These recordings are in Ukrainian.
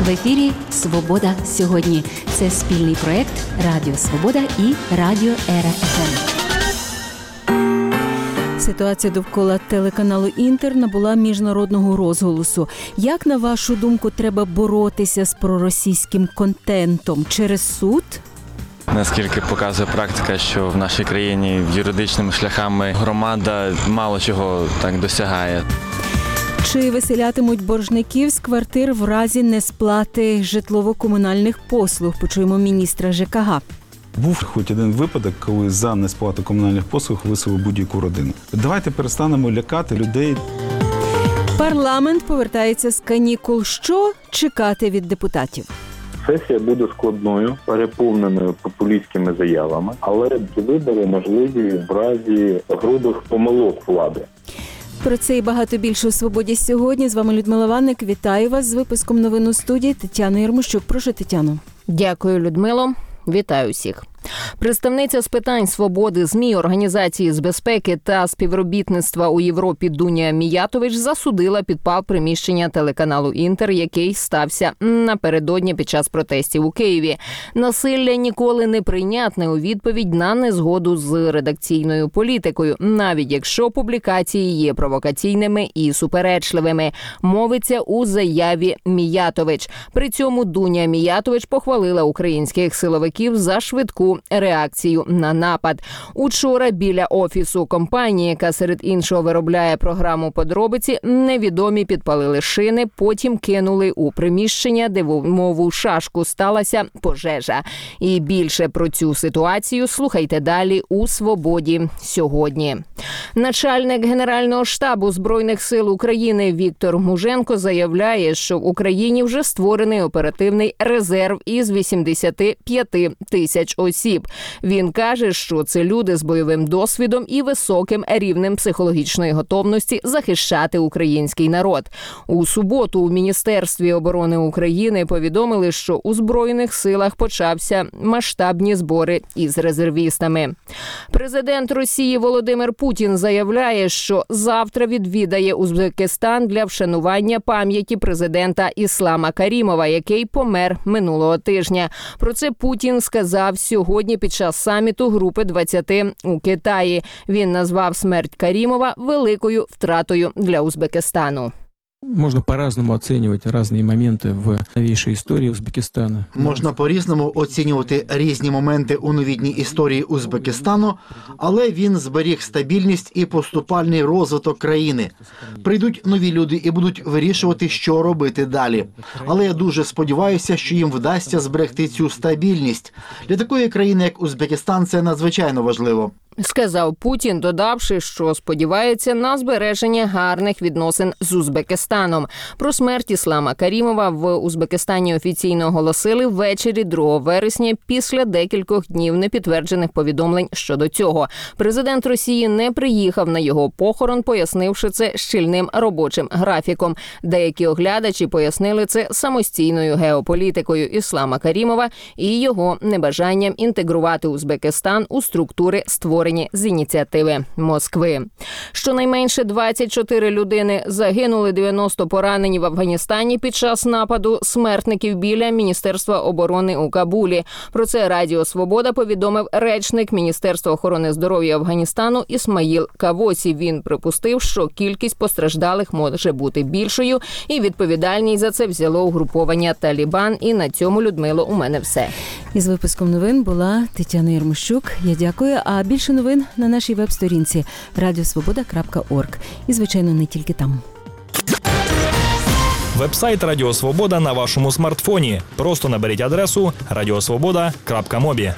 В ефірі «Свобода сьогодні». Це спільний проєкт Радіо Свобода і Радіо Ера ФМ. Ситуація довкола телеканалу «Інтер» набула міжнародного розголосу. Як, на вашу думку, треба боротися з проросійським контентом? Через суд? Наскільки показує практика, що в нашій країні юридичними шляхами громада мало чого так досягає. Чи виселятимуть боржників з квартир в разі несплати житлово-комунальних послуг? Почуємо міністра ЖКГ. Був хоч один випадок, коли за несплату комунальних послуг виселили будь-яку родину. Давайте перестанемо лякати людей. Парламент повертається з канікул. Що чекати від депутатів? Сесія буде складною, переповненою популістськими заявами, але вибори можливі в разі грубих помилок влади. Про це і багато більше у «Свободі сьогодні». З вами Людмила Ванник. Вітаю вас з випуском новин у студії. Тетяна Єрмощук. Прошу, Тетяно. Дякую, Людмило. Вітаю всіх. Представниця з питань свободи ЗМІ, Організації з безпеки та співробітництва у Європі Дуня Міятович засудила підпал приміщення телеканалу «Інтер», який стався напередодні під час протестів у Києві. Насилля ніколи не прийнятне у відповідь на незгоду з редакційною політикою, навіть якщо публікації є провокаційними і суперечливими, мовиться у заяві Міятович. При цьому Дуня Міятович похвалила українських силовиків за швидку реакцію на напад. Учора біля офісу компанії, яка серед іншого виробляє програму «Подробиці», невідомі підпалили шини, потім кинули у приміщення, де, мов у шашку, сталася пожежа. І більше про цю ситуацію слухайте далі у «Свободі сьогодні». Начальник Генерального штабу Збройних сил України Віктор Муженко заявляє, що в Україні вже створений оперативний резерв із 85 тисяч осіб. Він каже, що це люди з бойовим досвідом і високим рівнем психологічної готовності захищати український народ. У суботу у Міністерстві оборони України повідомили, що у Збройних силах почався масштабні збори із резервістами. Президент Росії Володимир Путін заявляє, що завтра відвідає Узбекистан для вшанування пам'яті президента Іслама Карімова, який помер минулого тижня. Про це Путін сказав сьогодні під час саміту Групи 20 у Китаї. Він назвав смерть Карімова великою втратою для Узбекистану. Можна по-разному оцінювати різні моменти в новішій історії Узбекистану. Можна по-різному оцінювати різні моменти у новітній історії Узбекистану, але він зберіг стабільність і поступальний розвиток країни. Прийдуть нові люди і будуть вирішувати, що робити далі. Але я дуже сподіваюся, що їм вдасться зберегти цю стабільність. Для такої країни, як Узбекистан, це надзвичайно важливо. Сказав Путін, додавши, що сподівається на збереження гарних відносин з Узбекистаном. Про смерть Іслама Карімова в Узбекистані офіційно оголосили ввечері 2 вересня після декількох днів непідтверджених повідомлень щодо цього. Президент Росії не приїхав на його похорон, пояснивши це щільним робочим графіком. Деякі оглядачі пояснили це самостійною геополітикою Іслама Карімова і його небажанням інтегрувати Узбекистан у структури створення з ініціативи Москви. Щонайменше 24 людини загинули, 90 поранені в Афганістані під час нападу смертників біля Міністерства оборони у Кабулі. Про це Радіо Свобода повідомив речник Міністерства охорони здоров'я Афганістану Ісмаїл Кавосі. Він припустив, що кількість постраждалих може бути більшою, і відповідальність за це взяло угруповання «Талібан». І на цьому, Людмило, у мене все. Із випуском новин була Тетяна Єрмощук. Я дякую. А більше новин на нашій веб-сторінці radiosvoboda.org. І, звичайно, не тільки там. Веб-сайт Радіо Свобода на вашому смартфоні. Просто наберіть адресу radiosvoboda.mobi.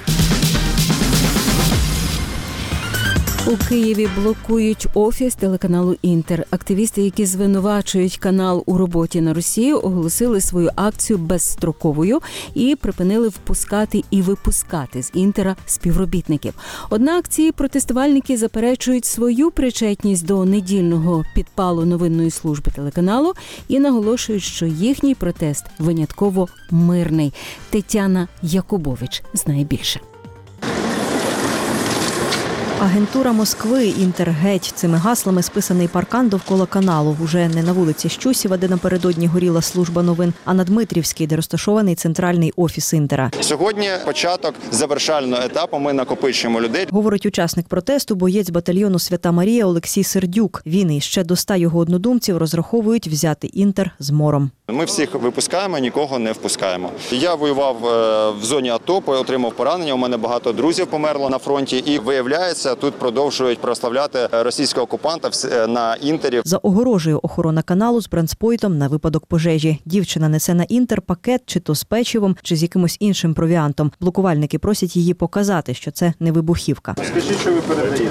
У Києві блокують офіс телеканалу «Інтер». Активісти, які звинувачують канал у роботі на Росію, оголосили свою акцію безстроковою і припинили впускати і випускати з «Інтера» співробітників. Однак ці протестувальники заперечують свою причетність до недільного підпалу новинної служби телеканалу і наголошують, що їхній протест винятково мирний. Тетяна Якубович знає більше. Агентура Москви, Інтер геть. Цими гаслами списаний паркан довкола каналу. Уже не на вулиці Щусєва, де напередодні горіла служба новин, а на Дмитрівській, де розташований центральний офіс Інтера. Сьогодні початок завершального етапу. Ми накопичуємо людей. Говорить учасник протесту, боєць батальйону «Свята Марія» Олексій Сердюк. Він і ще до 100 його однодумців розраховують взяти Інтер з мором. Ми всіх випускаємо, нікого не впускаємо. Я воював в зоні АТО, отримав поранення. У мене багато друзів померло на фронті. І виявляється, тут продовжують прославляти російського окупанта на Інтері. За огорожею охорона каналу з бранспойтом на випадок пожежі. Дівчина несе на Інтер пакет чи то з печивом, чи з якимось іншим провіантом. Блокувальники просять її показати, що це не вибухівка. Скажіть, що ви передаєте?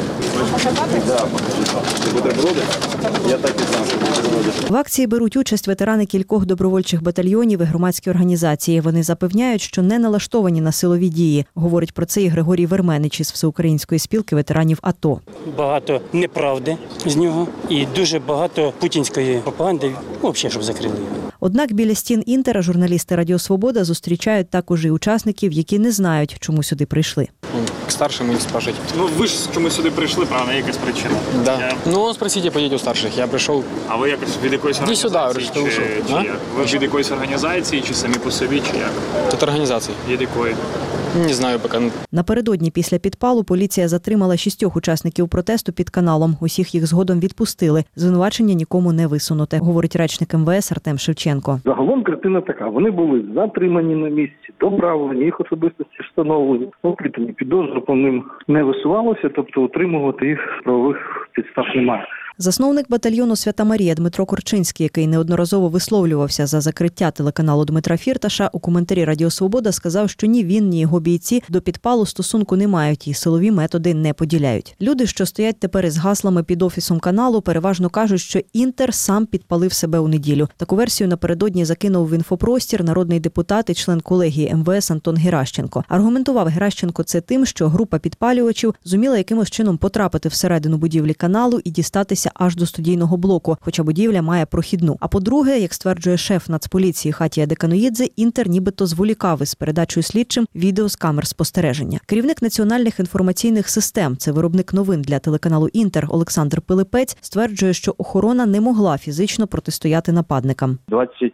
Так, покажіть. Бутерброди? Я так і знав, що бутерброди. В акції беруть участь ветерани кількох добровольчих батальйонів і громадські організації. Вони запевняють, що не налаштовані на силові дії. Говорить про це і Григорій Верменич із Всеукраїнської спілки ветеранів АТО. Багато неправди з нього і дуже багато путінської пропаганди, взагалі, щоб закрили його. Однак біля стін Інтера журналісти Радіо Свобода зустрічають також і учасників, які не знають, чому сюди прийшли. К старшим их спрашивать. Ну ви ж чомусь сюди прийшли, правда, якась причина. Да. Ну, спросите, поедете у старших. Я пришел. А ви якось від якоїсь організації? Сюди, чи як? Ви від якоїсь організації, чи самі по собі, чи як? Тут организации. Від якої? Не знаю пока. Напередодні після підпалу поліція затримала 6 учасників протесту під каналом. Усіх їх згодом відпустили. Звинувачення нікому не висунуте, говорить речник МВС Артем Шевченко. Загалом картина така. Вони були затримані на місці, доправлені, їх особистості встановлені. Опитані підозру по ним не висувалося, тобто утримувати їх правових підстав немає. Засновник батальйону «Свята Марія» Дмитро Корчинський, який неодноразово висловлювався за закриття телеканалу Дмитра Фірташа, у коментарі Радіо Свобода сказав, що ні він, ні його бійці до підпалу стосунку не мають і силові методи не поділяють. Люди, що стоять тепер із гаслами під офісом каналу, переважно кажуть, що Інтер сам підпалив себе у неділю. Таку версію напередодні закинув в інфопростір народний депутат і член колегії МВС Антон Геращенко. Аргументував Геращенко це тим, що група підпалювачів зуміла якимось чином потрапити всередину будівлі каналу і дістатися аж до студійного блоку, хоча будівля має прохідну. А по-друге, як стверджує шеф Нацполіції Хатія Деканоїдзе, Інтер нібито зволікав із передачею слідчим відео з камер спостереження. Керівник національних інформаційних систем, це виробник новин для телеканалу Інтер Олександр Пилипець, стверджує, що охорона не могла фізично протистояти нападникам. 20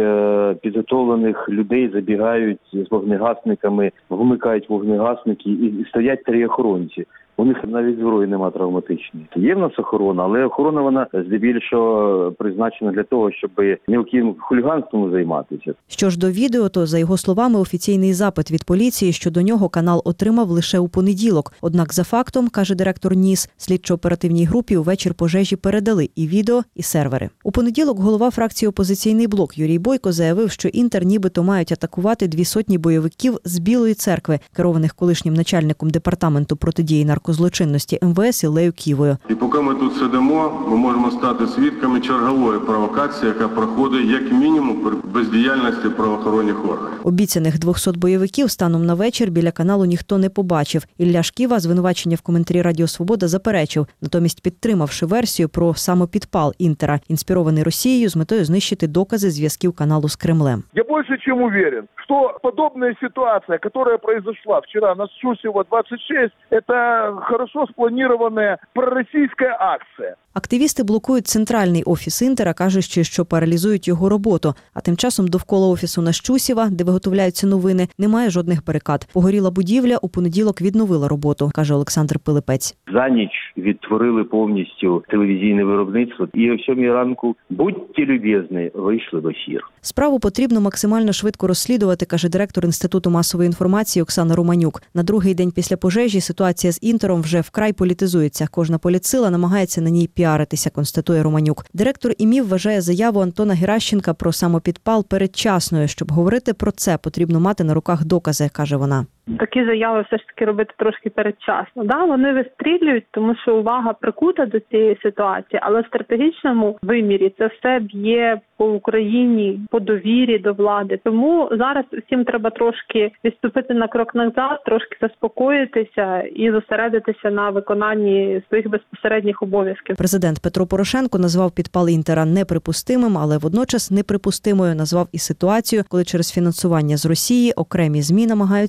підготовлених людей забігають з вогнегасниками, вмикають вогнегасники і стоять 3 охоронці. У них навіть зброї нема травматичної. Є в нас охорона, але охорона вона здебільшого призначена для того, щоб мілким хуліганством займатися. Що ж до відео, то, за його словами, офіційний запит від поліції щодо нього канал отримав лише у понеділок. Однак за фактом, каже директор НІС, слідчо-оперативній групі увечір пожежі передали і відео, і сервери. У понеділок голова фракції «Опозиційний блок» Юрій Бойко заявив, що Інтер нібито мають атакувати 200 бойовиків з Білої церкви, керованих колишнім начальником департаменту протидії наркозлочинності МВС Іллею Ківою. І поки ми тут сидимо, ми можемо стати свідками чергової провокації, яка проходить як мінімум при бездіяльності правоохоронних органів. Обіцяних 200 бойовиків станом на вечір біля каналу ніхто не побачив. Ілля Шківа звинувачення в коментарі Радіо Свобода заперечив, натомість підтримавши версію про самопідпал Інтера, інспірований Росією з метою знищити докази зв'язків каналу з Кремлем. Я більше чим уверен, що подобна ситуація, яка произошла вчора на Щусєва 26, це хорошо спланирована проросійська акція. Активісти блокують центральний офіс Інтера, кажучи, що паралізують його роботу. А тим часом довкола офісу на Щусєва, де виготовляються новини, немає жодних барикад. Погоріла будівля, у понеділок відновила роботу, каже Олександр Пилипець. За ніч відтворили повністю телевізійне виробництво. І о 7 ранку, будьте любезні, вийшли в ефір. Справу потрібно максимально швидко розслідувати, каже директор Інституту масової інформації Оксана Романюк. На другий день після пожежі ситуація з Інтером вже вкрай політизується. Кожна політсила намагається на ній піаритися, констатує Романюк. Директор ІМІВ вважає заяву Антона Геращенка про самопідпал передчасною. Щоб говорити про це, потрібно мати на руках докази, каже вона. Такі заяви все ж таки робити трошки передчасно. Да, вони вистрілюють, тому що увага прикута до цієї ситуації, але в стратегічному вимірі це все б'є по Україні, по довірі до влади. Тому зараз всім треба трошки відступити на крок назад, трошки заспокоїтися і зосередитися на виконанні своїх безпосередніх обов'язків. Президент Петро Порошенко назвав підпал Інтера неприпустимим, але водночас неприпустимою назвав і ситуацію, коли через фінансування з Росії окремі ЗМІ намагаються дестабілізувати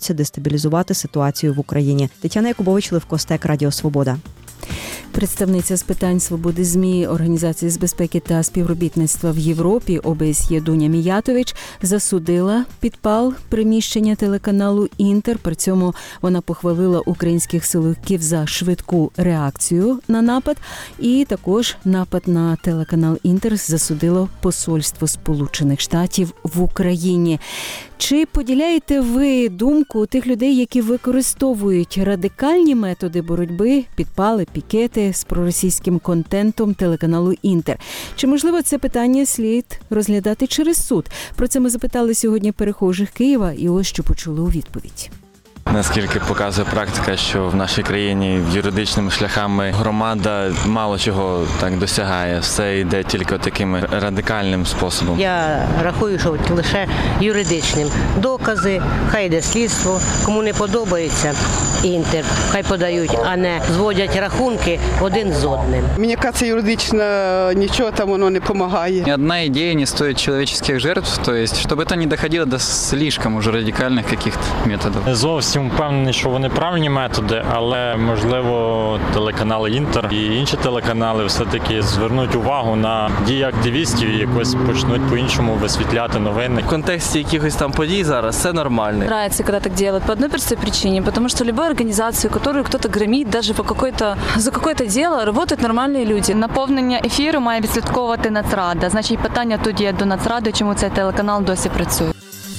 дестабілізувати ситуацію в Україні. Тетяна Якубович, Лев Костек, Радіо Свобода. Представниця з питань свободи ЗМІ Організації з безпеки та співробітництва в Європі ОБСЄ Дуня Міятович засудила підпал приміщення телеканалу «Інтер». При цьому вона похвалила українських силовиків за швидку реакцію на напад. І також напад на телеканал «Інтер» засудило посольство Сполучених Штатів в Україні. Чи поділяєте ви думку тих людей, які використовують радикальні методи боротьби, підпали, пікети з проросійським контентом телеканалу «Інтер»? Чи, можливо, це питання слід розглядати через суд? Про це ми запитали сьогодні перехожих Києва, і ось що почули у відповідь. Наскільки показує практика, що в нашій країні юридичними шляхами громада мало чого так досягає. Все йде тільки таким радикальним способом. Я рахую, що лише юридичним. Докази, хай йде слідство. Кому не подобається «Інтер», хай подають, а не зводять рахунки один з одним. Мені кажется, юридично нічого там воно не допомагає. Ни одна идея не стоит человеческих жертв, то есть, чтобы это не доходило до слишком уже радикальных каких-то методов. Зовсім впевнений, що вони правильні методи, але, можливо, телеканали «Інтер» і інші телеканали все-таки звернуть увагу на дії активістів і якось почнуть по-іншому висвітляти новини. В контексті якихось там подій зараз це нормально. Нравится, когда так делают по одной простой причине, потому что любая организация, которую кто-то громит, даже за какое-то дело, работают нормальные люди. Наповнення ефіру має відслідковувати Нацрада. Значить, питання тут є до Нацради, чому цей телеканал досі працює.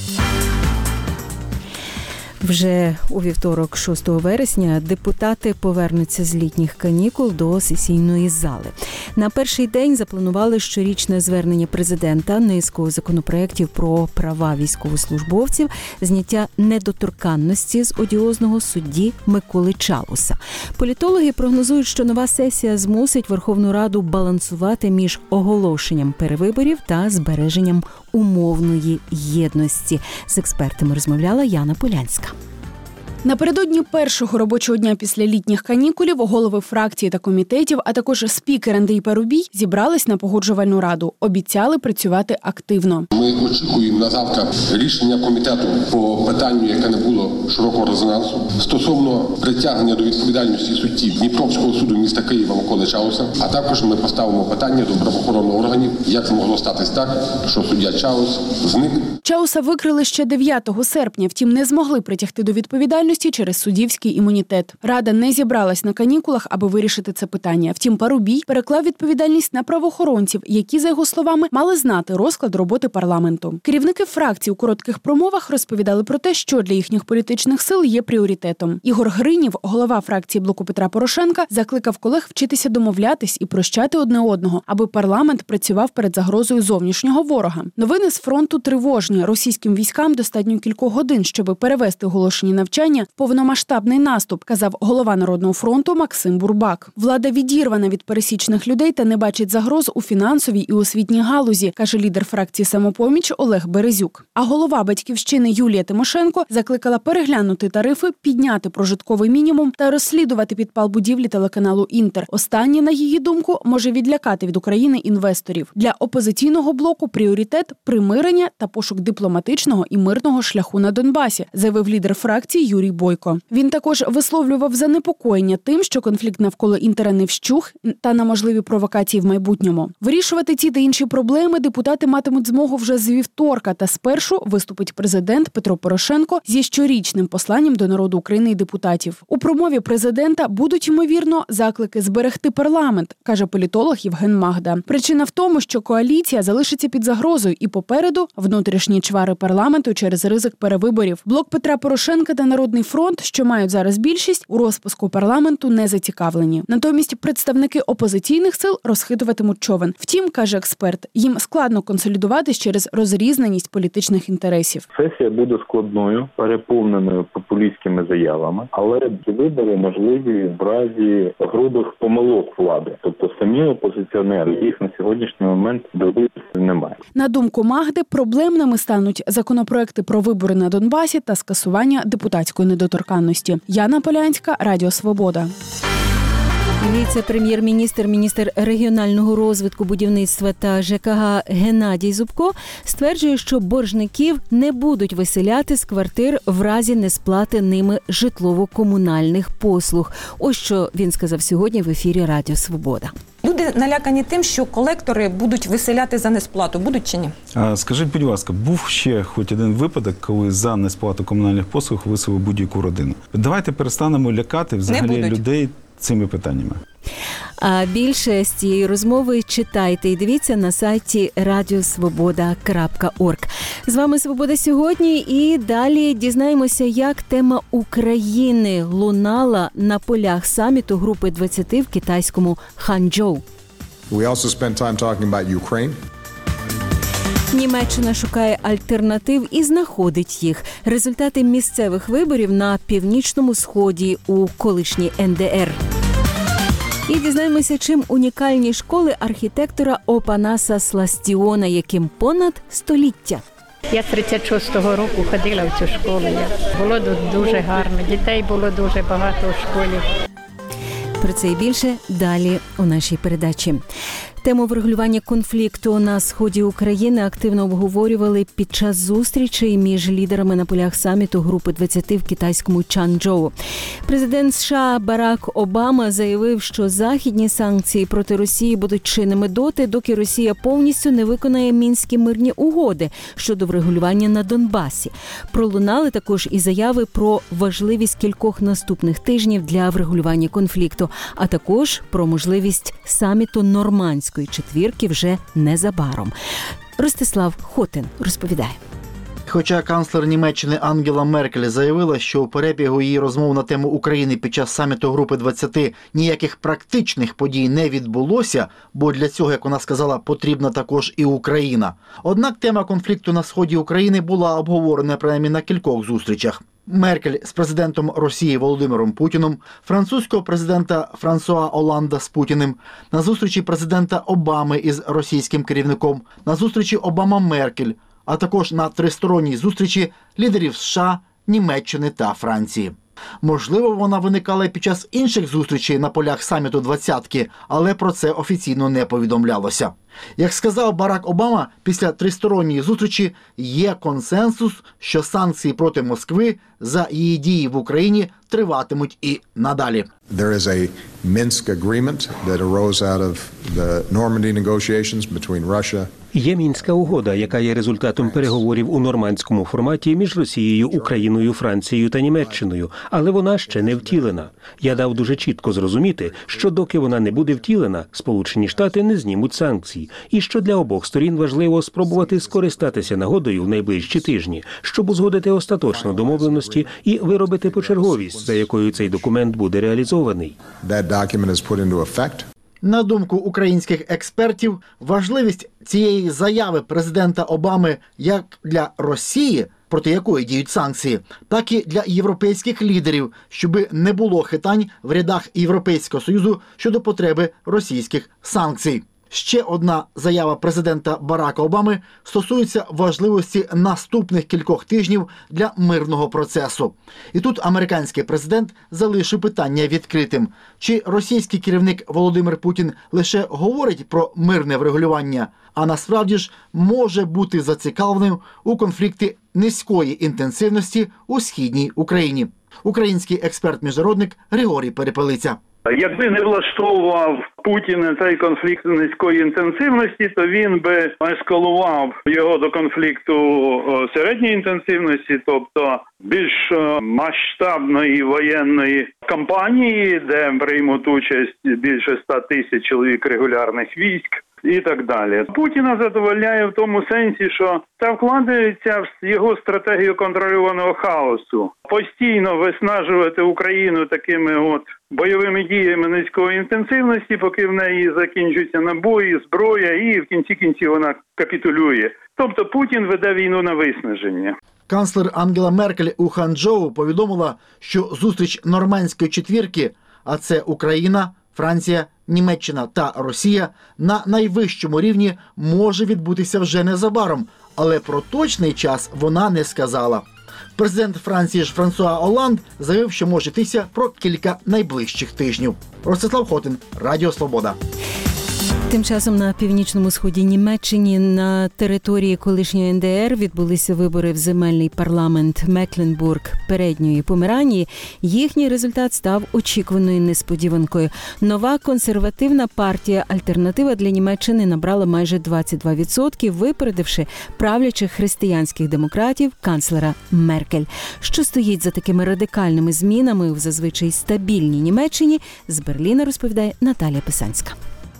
Вже у вівторок, 6 вересня, депутати повернуться з літніх канікул до сесійної зали. На перший день запланували щорічне звернення президента, низку законопроєктів про права військовослужбовців, зняття недоторканності з одіозного судді Миколи Чауса. Політологи прогнозують, що нова сесія змусить Верховну Раду балансувати між оголошенням перевиборів та збереженням умовної єдності. З експертами розмовляла Яна Полянська. Напередодні першого робочого дня після літніх канікулів голови фракцій та комітетів, а також спікер Андрій Парубій зібрались на погоджувальну раду. Обіцяли працювати активно. Ми очікуємо на завтра рішення комітету по питанню, яке не було широкого резонансу, стосовно притягнення до відповідальності судді Дніпровського суду міста Києва Миколи Чауса, а також ми поставимо питання до правоохоронних органів, як змогло статись так, що суддя Чаус зник. Чауса викрили ще 9 серпня, втім не змогли притягти до відповідальності через суддівський імунітет. Рада не зібралась на канікулах, аби вирішити це питання. Втім, Парубій переклав відповідальність на правоохоронців, які, за його словами, мали знати розклад роботи парламенту. Керівники фракцій у коротких промовах розповідали про те, що для їхніх політичних сил є пріоритетом. Ігор Гринів, голова фракції «Блоку Петра Порошенка», закликав колег вчитися домовлятись і прощати одне одного, аби парламент працював перед загрозою зовнішнього ворога. Новини з фронту тривожні. Російським військам достатньо кількох годин, щоб перевести оголошені навчання в повномасштабний наступ, казав голова Народного фронту Максим Бурбак. Влада відірвана від пересічних людей та не бачить загроз у фінансовій і освітній галузі, каже лідер фракції «Самопоміч» Олег Березюк. А голова «Батьківщини» Юлія Тимошенко закликала переглянути тарифи, підняти прожитковий мінімум та розслідувати підпал будівлі телеканалу «Інтер». Останнє, на її думку, може відлякати від України інвесторів. Для опозиційного блоку пріоритет – примирення та пошук дипломатичного і мирного шляху на Донбасі, заявив лідер фракції Юрій Бойко. Він також висловлював занепокоєння тим, що конфлікт навколо «Інтера» не вщух та на можливі провокації в майбутньому. Вирішувати ці та інші проблеми депутати матимуть змогу вже з вівторка, та спершу виступить президент Петро Порошенко зі щорічним посланням до народу України і депутатів. У промові президента будуть, ймовірно, заклики зберегти парламент, каже політолог Євген Магда. Причина в тому, що коаліція залишиться під загрозою і попереду внутрішні чвари парламенту через ризик перевиборів. Блок Петра Порошенка та Народний фронт, що мають зараз більшість, у розпуску парламенту не зацікавлені. Натомість представники опозиційних сил розхитуватимуть човен. Втім, каже експерт, їм складно консолідуватись через розрізненість політичних інтересів. Сесія буде складною, переповненою популістськими заявами, але вибори можливі в разі грубих помилок влади. Тобто самі опозиціонери, їх на сьогоднішній момент немає. На думку Магди, проблемними стануть законопроекти про вибори на Донбасі та скасування депутатської недоторканності. Яна Полянська, Радіо Свобода. Віце-прем'єр-міністр, міністр регіонального розвитку, будівництва та ЖКГ Геннадій Зубко стверджує, що боржників не будуть виселяти з квартир в разі несплати ними житлово-комунальних послуг. Ось що він сказав сьогодні в ефірі Радіо Свобода. Люди налякані тим, що колектори будуть виселяти за несплату. Будуть чи ні? Скажіть, будь ласка, був ще хоч один випадок, коли за несплату комунальних послуг виселили будь-яку родину? Давайте перестанемо лякати взагалі людей цими питаннями. А більше з цієї розмови читайте і дивіться на сайті radiosvoboda.org. З вами «Свобода сьогодні» і далі дізнаємося, як тема України лунала на полях саміту Групи 20 в китайському Ханчжоу. Німеччина шукає альтернатив і знаходить їх. Результати місцевих виборів на північному сході у колишній НДР. І дізнаємося, чим унікальні школи архітектора Опанаса Сластіона, яким понад століття. Я 36-го року ходила в цю школу. Було дуже гарно, дітей було дуже багато у школі. Про це і більше далі у нашій передачі. Тему врегулювання конфлікту на сході України активно обговорювали під час зустрічей між лідерами на полях саміту Групи 20 в китайському Чанчжоу. Президент США Барак Обама заявив, що західні санкції проти Росії будуть чинними доти, доки Росія повністю не виконає мінські мирні угоди щодо врегулювання на Донбасі. Пролунали також і заяви про важливість кількох наступних тижнів для врегулювання конфлікту, а також про можливість саміту Нормандської четвірки вже незабаром. Ростислав Хотин розповідає. Хоча канцлер Німеччини Ангела Меркель заявила, що у перебігу її розмов на тему України під час саміту Групи 20 ніяких практичних подій не відбулося, бо для цього, як вона сказала, потрібна також і Україна. Однак тема конфлікту на сході України була обговорена принаймні на кількох зустрічах. Меркель з президентом Росії Володимиром Путіним, французького президента Франсуа Оланда з Путіним, на зустрічі президента Обами із російським керівником, на зустрічі Обама-Меркель, а також на тристоронній зустрічі лідерів США, Німеччини та Франції. Можливо, вона виникала і під час інших зустрічей на полях саміту «двадцятки», але про це офіційно не повідомлялося. Як сказав Барак Обама, після тристоронньої зустрічі є консенсус, що санкції проти Москви за її дії в Україні триватимуть і надалі. There is a Minsk agreement that arose out of the Normandy negotiations between Russia. Є Мінська угода, яка є результатом переговорів у нормандському форматі між Росією, Україною, Францією та Німеччиною, але вона ще не втілена. Я дав дуже чітко зрозуміти, що доки вона не буде втілена, Сполучені Штати не знімуть санкцій, і що для обох сторін важливо спробувати скористатися нагодою в найближчі тижні, щоб узгодити остаточно домовленості і виробити почерговість, за якою цей документ буде реалізований. На думку українських експертів, важливість цієї заяви президента Обами як для Росії, проти якої діють санкції, так і для європейських лідерів, щоби не було хитань в рядах Європейського Союзу щодо потреби російських санкцій. Ще одна заява президента Барака Обами стосується важливості наступних кількох тижнів для мирного процесу. І тут американський президент залишив питання відкритим. Чи російський керівник Володимир Путін лише говорить про мирне врегулювання, а насправді ж може бути зацікавленим у конфлікті низької інтенсивності у східній Україні? Український експерт-міжнародник Григорій Перепелиця. Якби не влаштовував Путін цей конфлікт низької інтенсивності, то він би ескалував його до конфлікту середньої інтенсивності, тобто більш масштабної воєнної кампанії, де приймуть участь більше 100 тисяч чоловік регулярних військ. І так далі. Путіна задовольняє в тому сенсі, що це вкладається в його стратегію контрольованого хаосу. Постійно виснажувати Україну такими бойовими діями низької інтенсивності, поки в неї закінчуються набої, зброя, і в кінці кінців вона капітулює. Тобто Путін веде війну на виснаження. Канцлер Ангела Меркель у Ханчжоу повідомила, що зустріч Нормандської четвірки, а це Україна, Франція, Німеччина та Росія, на найвищому рівні може відбутися вже незабаром, але про точний час вона не сказала. Президент Франції ж Франсуа Олланд заявив, що може йтися про кілька найближчих тижнів. Ростислав Хотин, Радіо Свобода. Тим часом на північному сході Німеччини на території колишньої НДР відбулися вибори в земельний парламент Мекленбург-Передньої Померанії. Їхній результат став очікуваною несподіванкою. Нова консервативна партія «Альтернатива для Німеччини» набрала майже 22%, випередивши правлячих християнських демократів канцлера Меркель. Що стоїть за такими радикальними змінами в зазвичай стабільній Німеччині, з Берліна розповідає Наталія Писанська.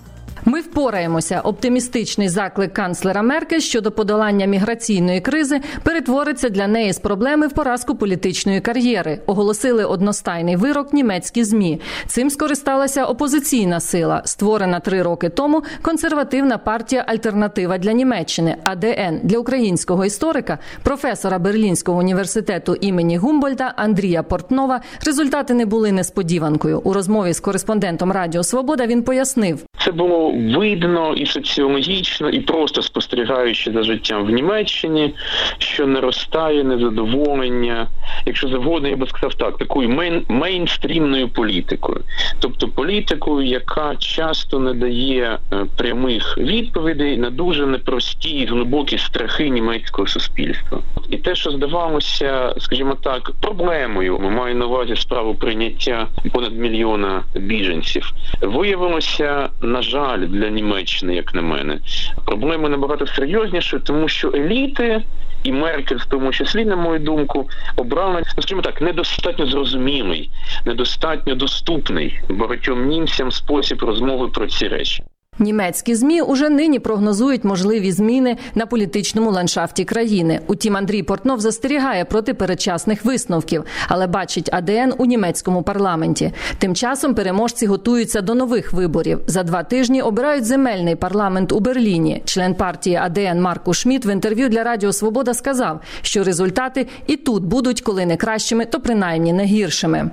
Ми впораємося. Оптимістичний заклик канцлера Меркель щодо подолання міграційної кризи перетвориться для неї з проблеми в поразку політичної кар'єри. Оголосили одностайний вирок німецькі ЗМІ. Цим скористалася опозиційна сила, створена 3 роки тому консервативна партія «Альтернатива для Німеччини» АДН. Для українського історика, професора Берлінського університету імені Гумбольдта Андрія Портнова результати не були несподіванкою. У розмові з кореспондентом Радіо Свобода він пояснив. Це було видно і соціологічно, і просто спостерігаючи за життям в Німеччині, що наростає незадоволення, якщо завгодно, я би сказав так, такою мейнстрімною політикою. Тобто політикою, яка часто не дає прямих відповідей на дуже непрості і глибокі страхи німецького суспільства. І те, що здавалося, скажімо так, проблемою, маю на увазі справу прийняття понад 1 мільйона біженців, виявилося, на жаль, для Німеччини, як на мене, проблеми набагато серйозніші, тому що еліти, і Меркель в тому числі, на мою думку, обрали, скажімо так, недостатньо зрозумілий, недостатньо доступний багатьом німцям спосіб розмови про ці речі. Німецькі ЗМІ уже нині прогнозують можливі зміни на політичному ландшафті країни. Утім, Андрій Портнов застерігає проти передчасних висновків, але бачить АДН у німецькому парламенті. Тим часом переможці готуються до нових виборів. За 2 тижні обирають земельний парламент у Берліні. Член партії АДН Маркус Шмідт в інтерв'ю для Радіо Свобода сказав, що результати і тут будуть, коли не кращими, то принаймні не гіршими.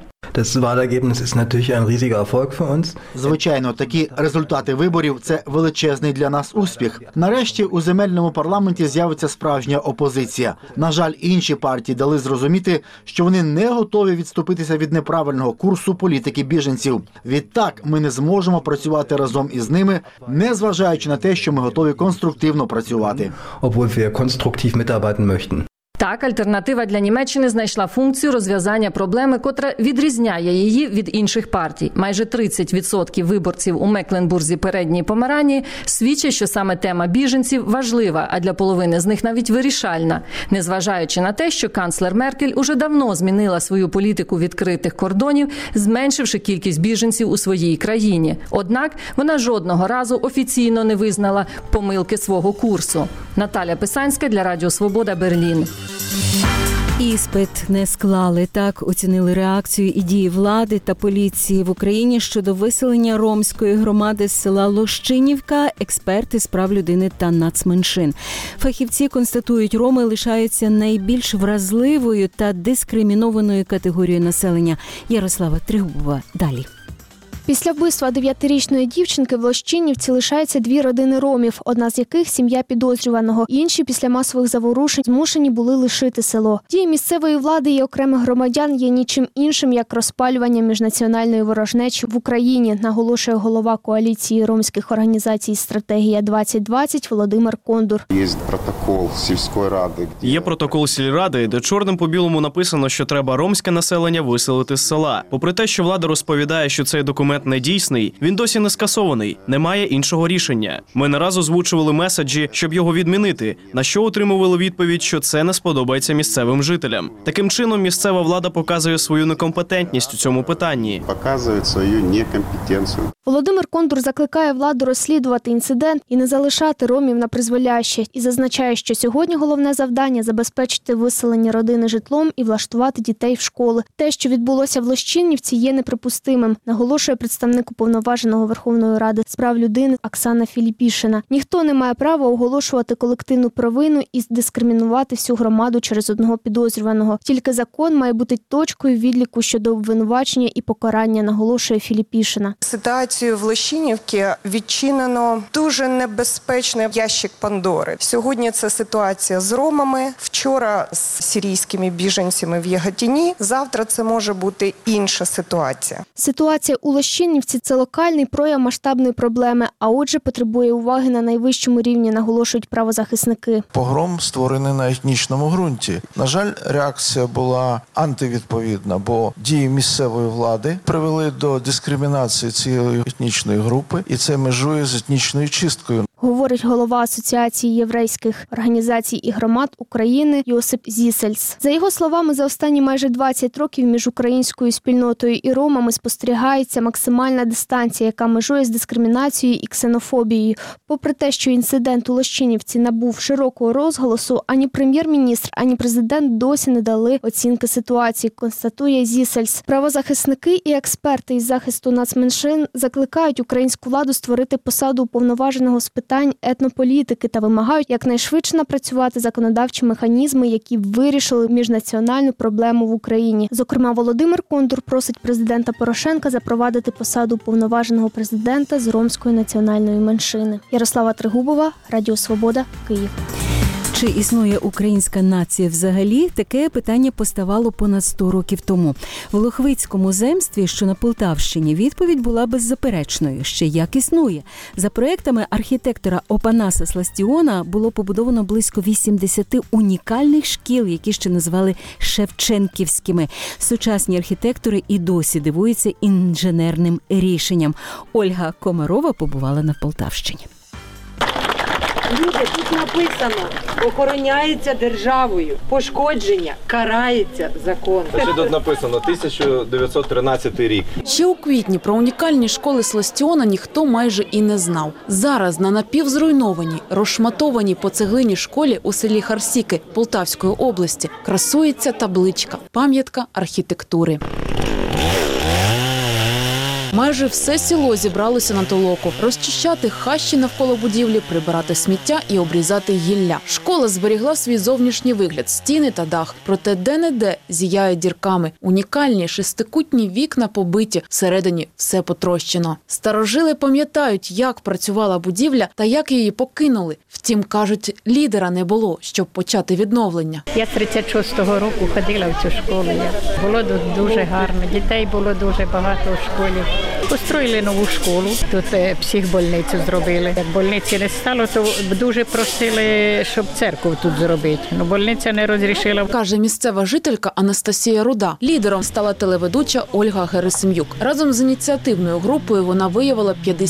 Звичайно, такі результати виборів – це величезний для нас успіх. Нарешті у земельному парламенті з'явиться справжня опозиція. На жаль, інші партії дали зрозуміти, що вони не готові відступитися від неправильного курсу політики біженців. Відтак, ми не зможемо працювати разом із ними, незважаючи на те, що ми готові конструктивно працювати. Так, «Альтернатива для Німеччини» знайшла функцію розв'язання проблеми, котра відрізняє її від інших партій. Майже 30% виборців у Мекленбурзі Передньої Померанії свідчать, що саме тема біженців важлива, а для половини з них навіть вирішальна. Незважаючи на те, що канцлер Меркель уже давно змінила свою політику відкритих кордонів, зменшивши кількість біженців у своїй країні. Однак вона жодного разу офіційно не визнала помилки свого курсу. Наталя Писанська для Радіо Свобода, Берлін. Іспит не склали. Так оцінили реакцію і дії влади та поліції в Україні щодо виселення ромської громади з села Лощинівка, експерти з прав людини та нацменшин. Фахівці констатують, роми лишаються найбільш вразливою та дискримінованою категорією населення. Ярослава Тригубова далі. Після вбивства 9-річної дівчинки в Лощинівці лишаються 2 родини ромів, одна з яких – сім'я підозрюваного. Інші після масових заворушень змушені були лишити село. Дії місцевої влади і окремих громадян є нічим іншим, як розпалювання міжнаціональної ворожнечі в Україні, наголошує голова коаліції ромських організацій «Стратегія-2020» Володимир Кондур. Є протокол сільради, де чорним по білому написано, що треба ромське населення виселити з села. Попри те, що влада розповідає, що цей документ недійсний, він досі не скасований, немає іншого рішення. Ми не раз озвучували меседжі, щоб його відмінити, на що отримували відповідь, що це не сподобається місцевим жителям. Таким чином, місцева влада показує свою некомпетентність у цьому питанні. Показує свою некомпетенцію. Володимир Кондур закликає владу розслідувати інцидент і не залишати ромів на призволяще. І зазначає, що сьогодні головне завдання – забезпечити виселення родини житлом і влаштувати дітей в школи. Те, що відбулося в Лощинівці, є неприпустимим, наголошує представник уповноваженого Верховної Ради з прав людини Оксана Філіпішина. Ніхто не має права оголошувати колективну провину і дискримінувати всю громаду через одного підозрюваного. Тільки закон має бути точкою відліку щодо обвинувачення і покарання, наголошує Філіпішина. Ситуацію в Лощинівці відчинено дуже небезпечний ящик Пандори. Сьогодні це ситуація з ромами, вчора з сирійськими біженцями в Яготині, завтра це може бути інша ситуація. Ситуація у Лощинівці – це локальний прояв масштабної проблеми, а отже потребує уваги на найвищому рівні, наголошують правозахисники. Погром створений на етнічному ґрунті. На жаль, реакція була антивідповідна, бо дії місцевої влади привели до дискримінації цієї етнічної групи, і це межує з етнічною чисткою. Говорить голова Асоціації єврейських організацій і громад України Йосип Зісельс. За його словами, за останні майже 20 років між українською спільнотою і ромами спостерігається максимальна дистанція, яка межує з дискримінацією і ксенофобією. Попри те, що інцидент у Лощинівці набув широкого розголосу, ані прем'єр-міністр, ані президент досі не дали оцінки ситуації, констатує Зісельс. Правозахисники і експерти із захисту нацменшин закликають українську владу створити посаду уповноваженого з питань етнополітики та вимагають якнайшвидше напрацювати законодавчі механізми, які б вирішили міжнаціональну проблему в Україні. Зокрема, Володимир Кондур просить президента Порошенка запровадити посаду уповноваженого президента з ромської національної меншини. Ярослава Тригубова, Радіо Свобода, Київ. Чи існує українська нація взагалі? Таке питання поставало понад 100 років тому. В Лохвицькому земстві, що на Полтавщині, відповідь була беззаперечною. Ще як існує. За проектами архітектора Опанаса Сластіона було побудовано близько 80 унікальних шкіл, які ще називали шевченківськими. Сучасні архітектори і досі дивуються інженерним рішенням. Ольга Комарова побувала на Полтавщині. Люди, тут написано, охороняється державою, пошкодження карається законом. Ще тут написано 1913 рік. Ще у квітні про унікальні школи Сластіона ніхто майже і не знав. Зараз на напівзруйнованій, розшматованій по цеглині школі у селі Харсіки Полтавської області красується табличка «Пам'ятка архітектури». Майже все село зібралося на толоку – розчищати хащі навколо будівлі, прибирати сміття і обрізати гілля. Школа зберігла свій зовнішній вигляд – стіни та дах. Проте де-не-де зіяють дірками. Унікальні шестикутні вікна побиті, всередині все потрощено. Старожили пам'ятають, як працювала будівля та як її покинули. Втім, кажуть, лідера не було, щоб почати відновлення. Я з 36-го року ходила в цю школу. Було тут дуже гарно, дітей було дуже багато у школі. Построїли нову школу, тут психбольницю зробили. Як больниці не стало, то дуже просили, щоб церкву тут зробити. Но больниця не розрішила. Каже місцева жителька Анастасія Руда. Лідером стала телеведуча Ольга Герасим'юк. Разом з ініціативною групою вона виявила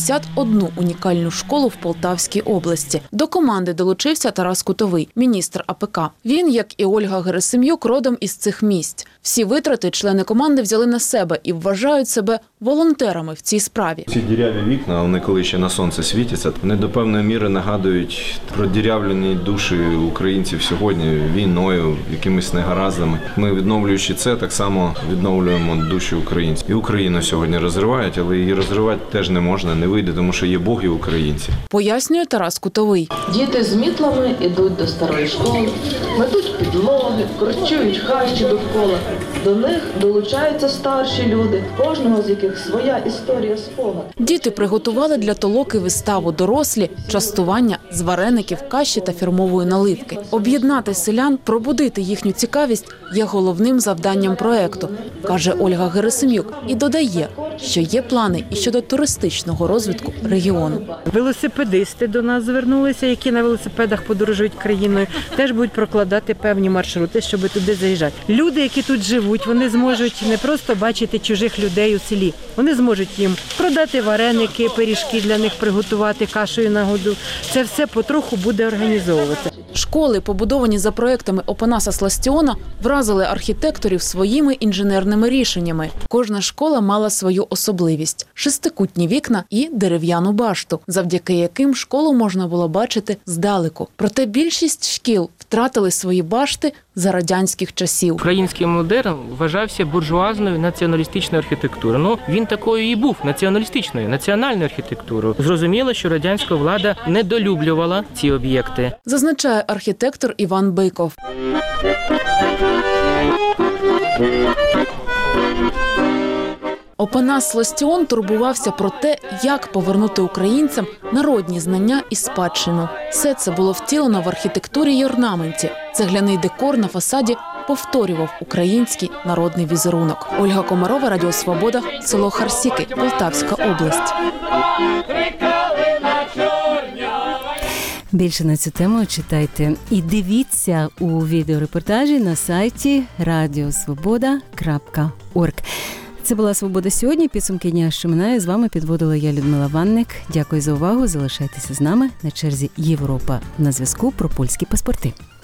51 унікальну школу в Полтавській області. До команди долучився Тарас Кутовий, міністр АПК. Він, як і Ольга Герасим'юк, родом із цих місць. Всі витрати члени команди взяли на себе і вважають себе волонтерами в цій справі. Ці діряві вікна, вони коли ще на сонце світяться, вони до певної міри нагадують про дірявлені душі українців сьогодні війною, якимись негараздами. Ми, відновлюючи це, так само відновлюємо душі українців. І Україну сьогодні розривають, але її розривати теж не можна, не вийде, тому що є Бог і українці. Пояснює Тарас Кутовий. Діти з мітлами йдуть до старої школи, метуть підлоги, корчують хащі довкола. До них долучаються старші люди, кожного з яких своя історія, спогад. Діти приготували для толоки виставу, дорослі – частування з вареників, каші та фірмової наливки. Об'єднати селян, пробудити їхню цікавість є головним завданням проекту, каже Ольга Герасим'юк. І додає, що є плани і щодо туристичного розвитку регіону. Велосипедисти до нас звернулися, які на велосипедах подорожують країною, теж будуть прокладати певні маршрути, щоб туди заїжджати. Люди, які тут живуть, вони зможуть не просто бачити чужих людей у селі, вони зможуть їм продати вареники, пиріжки для них приготувати, кашею на году. Це все потроху буде організовувати. Школи, побудовані за проектами Опанаса Сластіона, вразили архітекторів своїми інженерними рішеннями. Кожна школа мала свою особливість – шестикутні вікна і дерев'яну башту, завдяки яким школу можна було бачити здалеку. Проте більшість шкіл втратили свої башти за радянських часів. Український модерн вважався буржуазною націоналістичною архітектурою. Ну, він такою і був, націоналістичною, національною архітектурою. Зрозуміло, що радянська влада недолюблювала ці об'єкти. Зазначає архітектор Іван Биков. Опанас Слостіон турбувався про те, як повернути українцям народні знання і спадщину. Все це було втілено в архітектурі й орнаменті. Цегляний декор на фасаді повторював український народний візерунок. Ольга Комарова, Радіо Свобода, село Харсіки, Полтавська область. Більше на цю тему читайте і дивіться у відеорепортажі на сайті radiosvoboda.org. Це була «Свобода сьогодні». Підсумки дня, що минає. З вами підводила я, Людмила Ванник. Дякую за увагу. Залишайтеся з нами. На черзі Європа на зв'язку про польські паспорти.